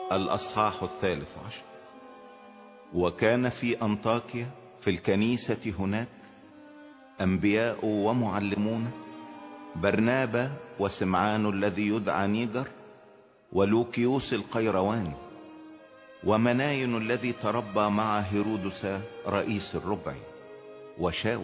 الأصحاح 13. وكان في أنطاكيا في الكنيسة هناك أنبياء ومعلمون، برنابا وسمعان الذي يدعى نيجر، ولوكيوس القيرواني، ومناين الذي تربى مع هيرودس رئيس الربع، وشاول.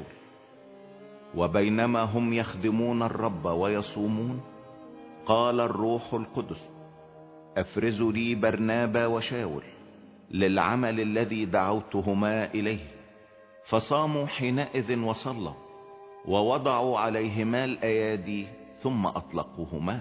وبينما هم يخدمون الرب ويصومون، قال الروح القدس: افرزوا لي برنابا وشاول للعمل الذي دعوتهما إليه. فصاموا حينئذ وصلوا، ووضعوا عليهما الأيادي، ثم أطلقوهما.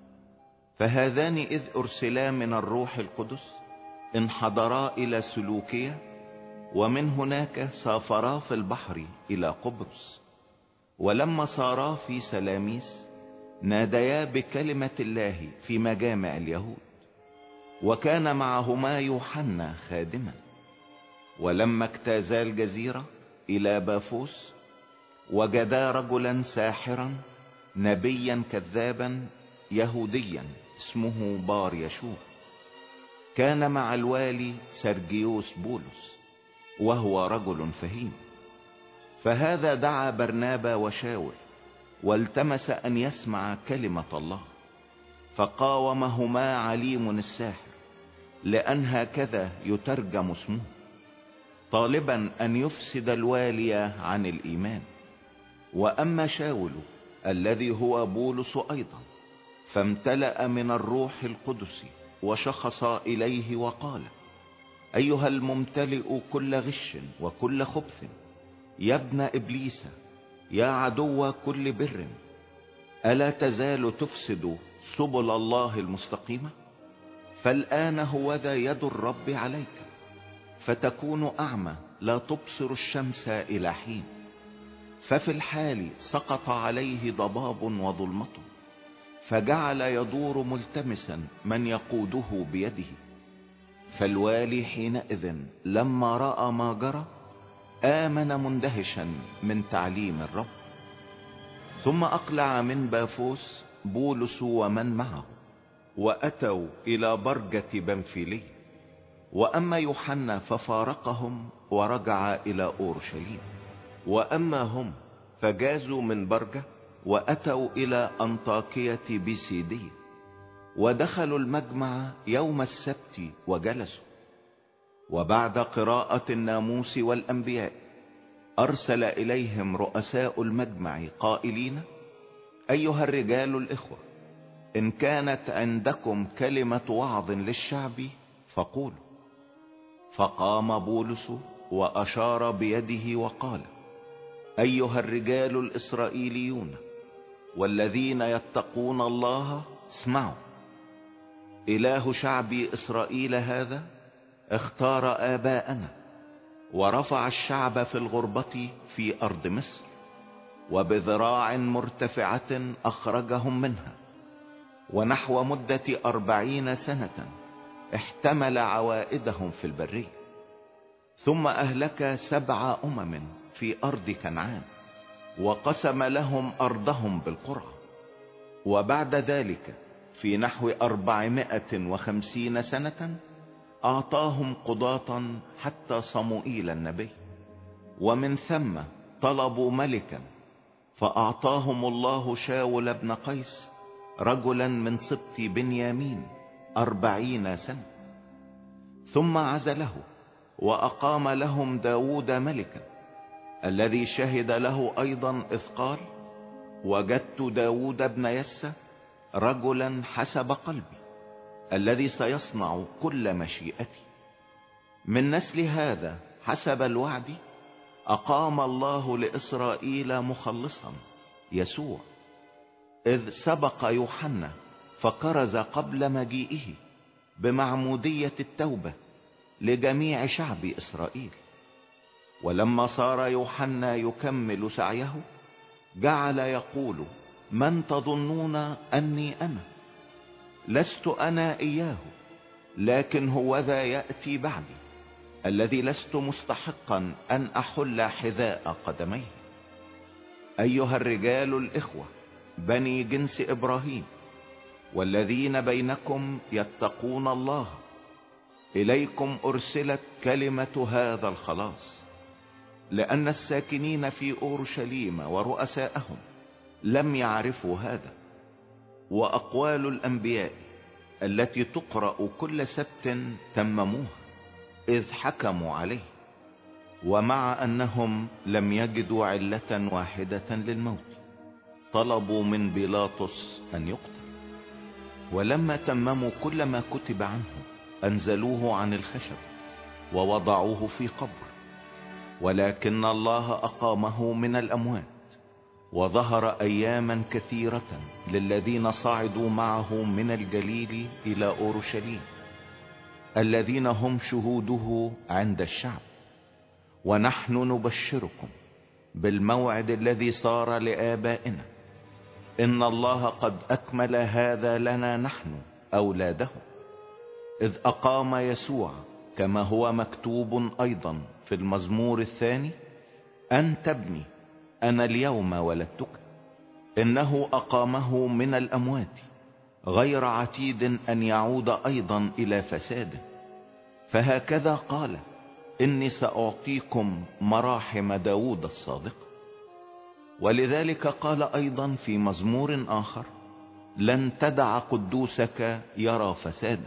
فهذان إذ أرسلا من الروح القدس انحدرا إلى سلوكية، ومن هناك سافرا في البحر إلى قبرص. ولما صارا في سلاميس، ناديا بكلمة الله في مجامع اليهود. وكان معهما يوحنا خادما. ولما اجتازا الجزيرة إلى بافوس، وجدا رجلا ساحرا نبيا كذابا يهوديا اسمه بار يشوع، كان مع الوالي سرجيوس بولس، وهو رجل فهيم. فهذا دعا برنابا وشاول، والتمس أن يسمع كلمة الله. فقاومهما عليم الساحر، لأن هكذا يترجم اسمه، طالبا أن يفسد الوالي عن الإيمان. وأما شاول الذي هو بولس أيضا، فامتلأ من الروح القدس، وشخص إليه وقال: أيها الممتلئ كل غش وكل خبث، يا ابن إبليس، يا عدو كل بر، ألا تزال تفسد سبل الله المستقيمة؟ فالآن هوذا يد الرب عليك، فتكون أعمى لا تبصر الشمس إلى حين. ففي الحال سقط عليه ضباب وظلمة، فجعل يدور ملتمسا من يقوده بيده. فالوالي حينئذ لما رأى ما جرى، آمن مندهشا من تعليم الرب. ثم أقلع من بافوس بولس ومن معه، وأتوا إلى برجة بنفيلي. وأما يوحنا ففارقهم ورجع إلى أورشليم. وأما هم فجازوا من برجة، وأتوا إلى أنطاكية بيسيدية، ودخلوا المجمع يوم السبت وجلسوا. وبعد قراءة الناموس والأنبياء، أرسل إليهم رؤساء المجمع قائلين: أيها الرجال الإخوة، إن كانت عندكم كلمة وعظ للشعب فقولوا. فقام بولس وأشار بيده وقال: أيها الرجال الإسرائيليون والذين يتقون الله، اسمعوا. إله شعب إسرائيل هذا اختار آباءنا، ورفع الشعب في الغربة في أرض مصر، وبذراع مرتفعة أخرجهم منها. ونحو مدة 40 سنة احتمل عوائدهم في البرية. ثم أهلك 7 أمم في أرض كنعان، وقسم لهم أرضهم بالقرى. وبعد ذلك في نحو 450 سنة أعطاهم قضاة حتى صموئيل النبي. ومن ثم طلبوا ملكا، فأعطاهم الله شاول بن قيس رجلا من سبط بنيامين 40 سنة. ثم عزله وأقام لهم داود ملكا، الذي شهد له أيضا إذ قال: وجدت داود بن يسى رجلا حسب قلبي، الذي سيصنع كل مشيئتي. من نسل هذا حسب الوعد أقام الله لإسرائيل مخلصا يسوع، إذ سبق يوحنا فكرز قبل مجيئه بمعمودية التوبة لجميع شعب إسرائيل. ولما صار يوحنا يكمل سعيه، جعل يقول: من تظنون أني أنا؟ لست أنا إياه، لكن هو ذا يأتي بعدي، الذي لست مستحقا أن أحل حذاء قدميه. أيها الرجال الإخوة بني جنس إبراهيم، والذين بينكم يتقون الله، إليكم أرسلت كلمة هذا الخلاص، لأن الساكنين في أورشليم ورؤساءهم لم يعرفوا هذا. وأقوال الأنبياء التي تقرأ كل سبت تمموها إذ حكموا عليه، ومع أنهم لم يجدوا علة واحدة للموت طلبوا من بيلاطس أن يقتل. ولما تمموا كل ما كتب عنه أنزلوه عن الخشب ووضعوه في قبر. ولكن الله أقامه من الأموات، وظهر أياما كثيرة للذين صعدوا معه من الجليل إلى أورشليم، الذين هم شهوده عند الشعب. ونحن نبشركم بالموعد الذي صار لآبائنا، إن الله قد أكمل هذا لنا نحن أولاده، إذ أقام يسوع كما هو مكتوب أيضا في المزمور 2: أنت ابني أنا اليوم ولدتك. إنه أقامه من الأموات غير عتيد أن يعود أيضا إلى فساده. فهكذا قال: إني سأعطيكم مراحم داود الصادق. ولذلك قال أيضا في مزمور آخر: لن تدع قدوسك يرى فسادا.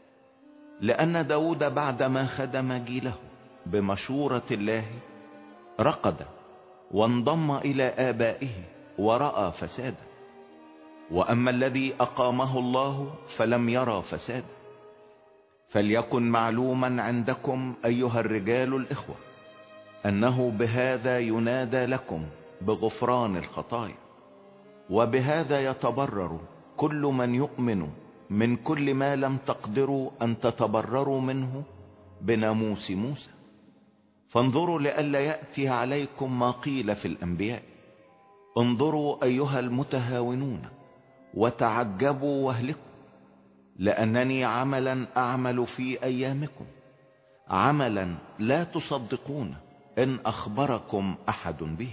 لأن داود بعدما خدم جيله بمشورة الله رقد وانضم إلى آبائه ورأى فسادا. وأما الذي أقامه الله فلم يرى فسادا. فليكن معلوما عندكم أيها الرجال الإخوة أنه بهذا ينادى لكم بغفران الخطايا، وبهذا يتبرر كل من يؤمن من كل ما لم تقدروا أن تتبرروا منه بناموس موسى. فانظروا لئلا يأتي عليكم ما قيل في الأنبياء: انظروا أيها المتهاونون وتعجبوا واهلكوا، لأنني عملا أعمل في أيامكم، عملا لا تصدقون إن أخبركم أحد به.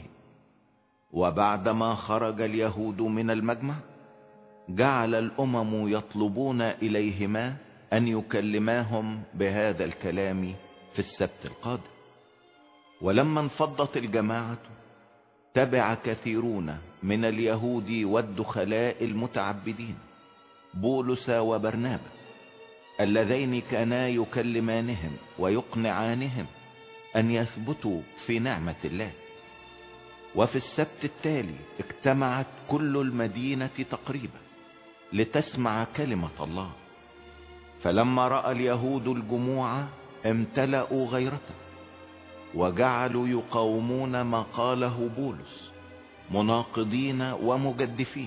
وبعدما خرج اليهود من المجمع جعل الأمم يطلبون إليهما أن يكلماهم بهذا الكلام في السبت القادم. ولما انفضت الجماعة تبع كثيرون من اليهود والدخلاء المتعبدين بولس وبرنابا، اللذين كانا يكلمانهم ويقنعانهم أن يثبتوا في نعمة الله. وفي السبت التالي اجتمعت كل المدينة تقريبا لتسمع كلمة الله. فلما رأى اليهود الجموع امتلأوا غيرة، وجعلوا يقاومون ما قاله بولس مناقضين ومجدفين.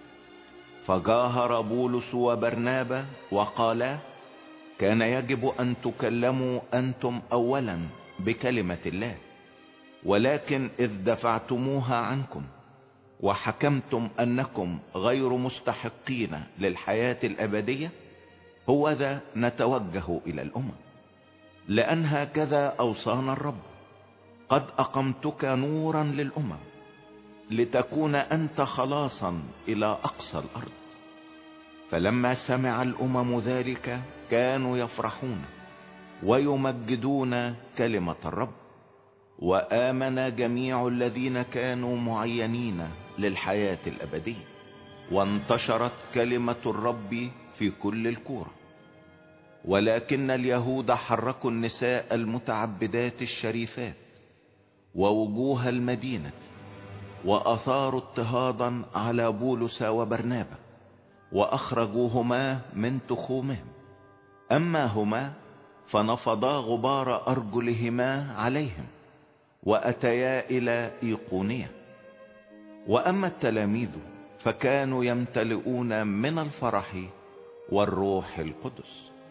فجاهر بولس وبرنابا وقالا: كان يجب أن تكلموا أنتم أولا بكلمة الله، ولكن إذ دفعتموها عنكم وحكمتم أنكم غير مستحقين للحياة الأبدية، هوذا نتوجه إلى الأمم. لأن هكذا أوصانا الرب: قد أقمتك نورا للأمم لتكون أنت خلاصا إلى أقصى الأرض. فلما سمع الأمم ذلك كانوا يفرحون ويمجدون كلمة الرب. وآمن جميع الذين كانوا معينين للحياة الأبدية، وانتشرت كلمة الرب في كل الكورة. ولكن اليهود حركوا النساء المتعبدات الشريفات ووجوه المدينة، وأثاروا اضطهادا على بولس وبرنابا، وأخرجوهما من تخومهم. أما هما فنفضا غبار أرجلهما عليهم وأتيا إلى إيقونية. وأما التلاميذ فكانوا يمتلئون من الفرح والروح القدس،